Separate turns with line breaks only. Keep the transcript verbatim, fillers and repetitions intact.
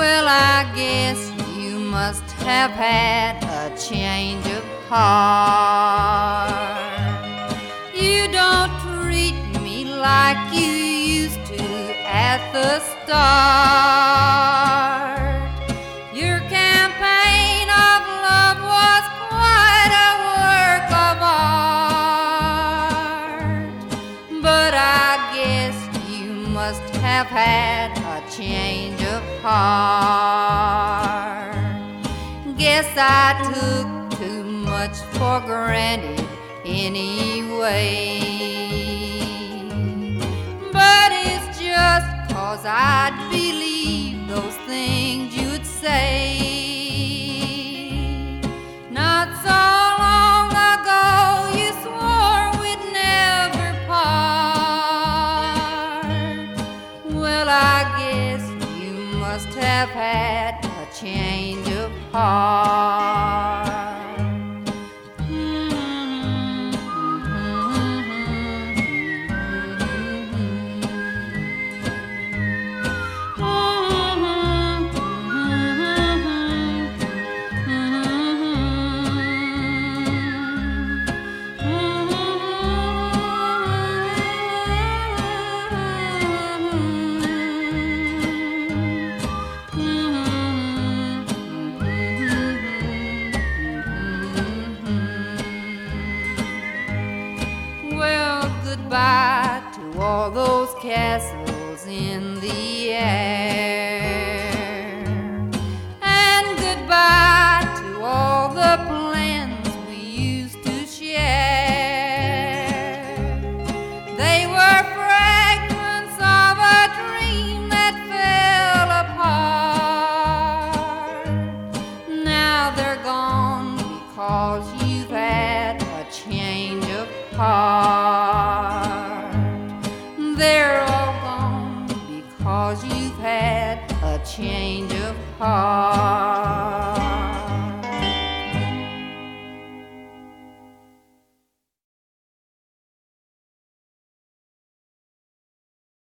Well, I guess you must have had a change of heart. You don't treat me like you used to at the start. Your campaign of love was quite a work of art. But I guess you must have had a change of heart. Guess I took too much for granted anyway. But it's just 'cause I'd believe those things you'd say. Not so long ago you swore we'd never part. Well, I guess you must have had a change of heart. Goodbye to all those castles in the air, and goodbye to all the plans we used to share. They were fragments of a dream that fell apart. Now they're gone because you've had a change of heart. They're all gone because you've had a change of heart.